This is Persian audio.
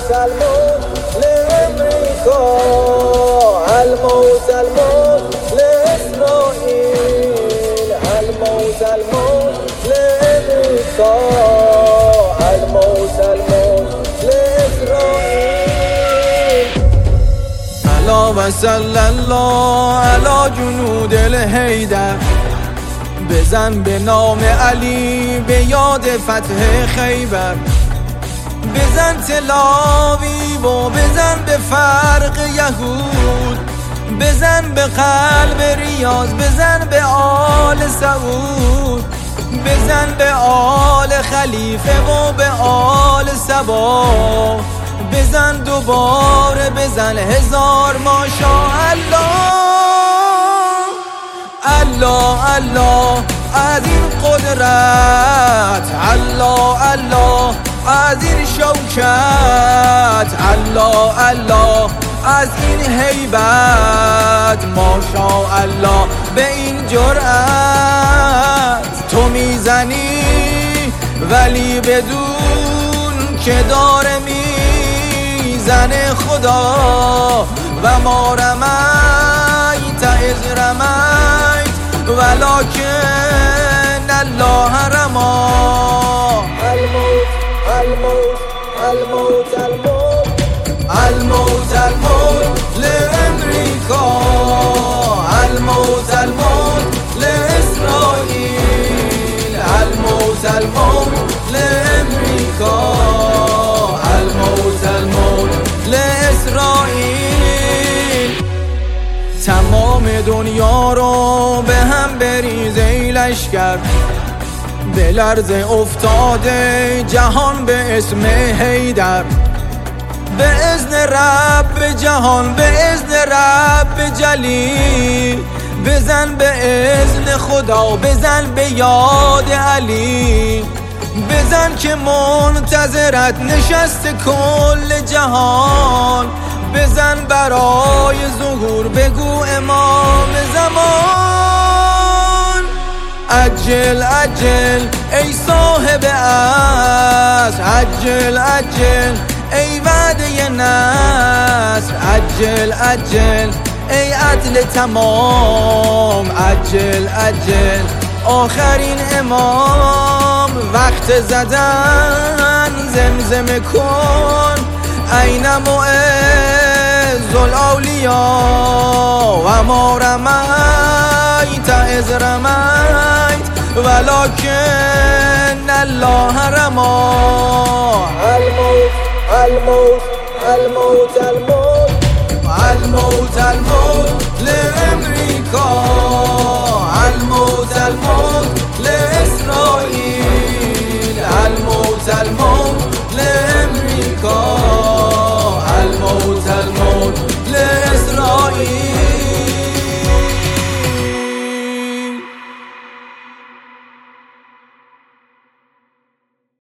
الموت الموت لأمريكا، الموت الموت لإسرائيل، الموت الموت لأمريكا، الموت الموت لإسرائيل. الا و صلی الله علی جنود الحیدر، بزن به نام علی به یاد فتح خیبر، بزن تلاوی و بزن به فرق یهود، بزن به قلب ریاض، بزن به آل سعود، بزن به آل خلیفه و به آل سبا، بزن دوباره، بزن هزار ماشاءالله. الله الله از این قدرت، الله الله از این شوکت، الله الله از این هیبت، ماشاءالله به این جرأت. تو میزنی ولی بدون که داره میزنه خدا، و ما رمیت اذ رمیت ولکن الله رمی. الموت الموت الموت الموت الموت الموت لأمريكا، الموت الموت لإسرائيل، الموت الموت لأمريكا، الموت الموت لإسرائيل. تمام دنیا رو به هم بریز ای لشکر، به لرزه افتاده جهان به اسم حیدر، به اذن رب جهان، به اذن رب جلی، بزن به اذن خدا، بزن به یاد علی، بزن که منتظرت نشسته کل جهان، بزن برای ظهور، بگو امام زمان. عجل عجل ای صاحب عصر، عجل عجل ای وعده نصر، عجل عجل ای عدل تمام، عجل عجل آخرین امام. وقت زدن زمزمه کن، این معز الاولیا، و ما رمیت اذ رمیت ولکن الله رمی. الموت الموت الموت الموت الموت